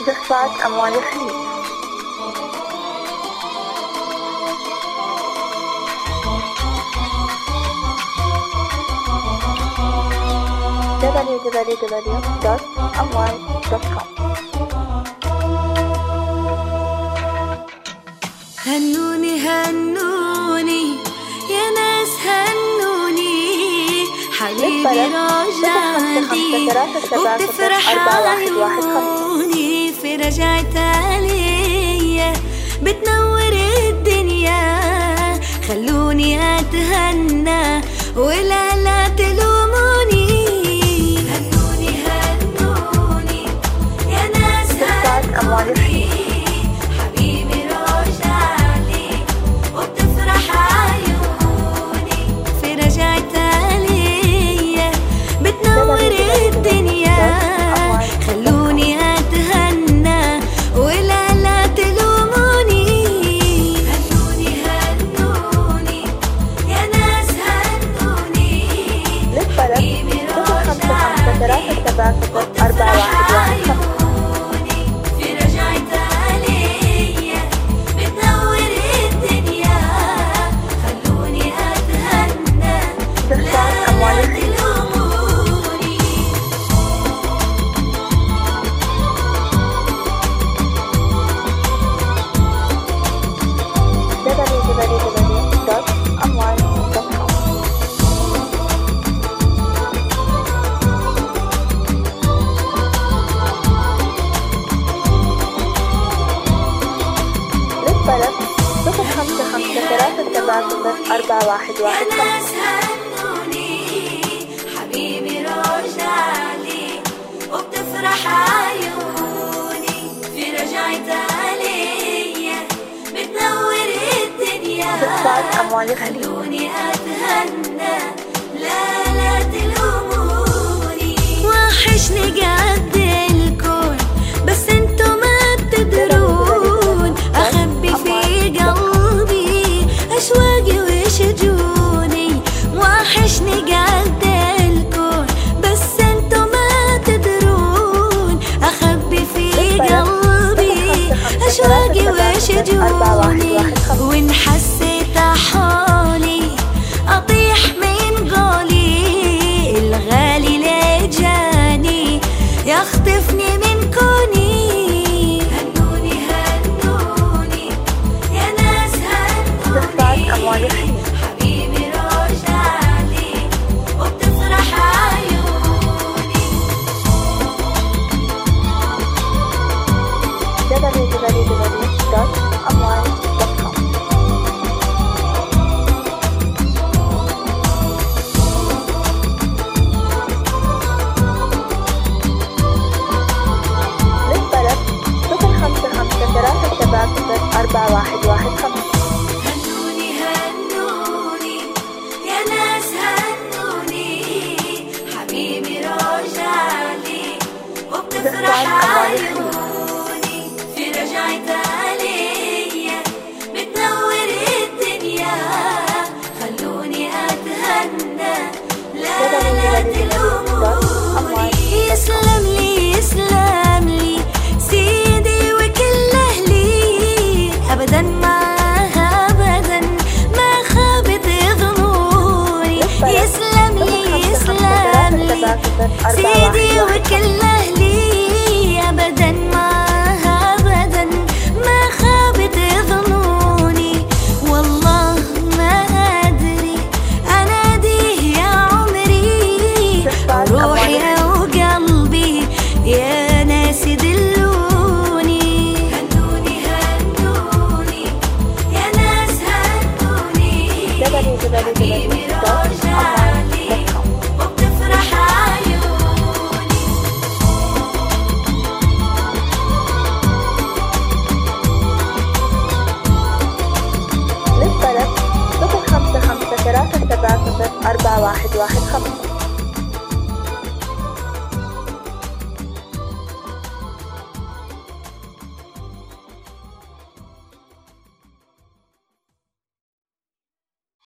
دفعت أموال الخليج. www.amwal.com. هنوني هنوني يا ناس هنوني، حبيبي راجعتي وبتفرح عيوني في رجعتها ليا بتنور الدنيا. خلوني أتهنى ولا لا تلوموني. هنوني هنوني يا ناس هنوني، حبيبي راجعلي وبتفرح عيوني في رجعتها ليا بتنور الدنيا. خلوني أتهنى ولا لا تلوموني. هنوني هنوني يا ناس هنوني، حبيبي راجعلي وبتفرح عيوني في رجعتها ليا بتنور الدنيا. خلوني أتهنى لا تلوموني. www.amwal.com. للطلب 0553774111. يا ناس هنوني، حبيبي راجعلي وبتفرح عيوني في رجعتها ليا بتنور الدنيا. دفعت أموال الخليج. خلوني أتهنى لا تلوموني. وحشني قد الكون بس انتو ما بتدرون. أخبي في قلبي أشواقي وشجوني. وحشني قد الكون بس انتو ما تدرون. أخبي في قلبي أشواقي وشجوني. وإن حسيت حولي أطيح من قولي. الغالي ليه جاني يخطفني من كوني. هنوني هنوني يا ناس دفعت أموال هنوني، الخليج. حبيبي راجعلي وبتفرح عيوني. www.amwal.com. للطلب 0553774115. هنوني هنوني يا ناس هنوني، حبيبي راجعلي وبتفرح عيوني في رجعتها ليا بتنور الدنيا. خلوني أتهنى لا تلوموني. يسلم لي يسلم لي سيدي وكل أهلي، أبدا معها أبدا ما خابت ظنوني. يسلم لي يسلم لي سيدي وكل أهلي، أبدا معها أبدا ما خابت ظنوني. والله ما أدري أناديه يا عمري، روحي وقلبي يا ناس دلوني. هنوني هنوني يا ناس هنوني، حبيبي راجعلي وبتفرح عيوني. للطلب 0553774115.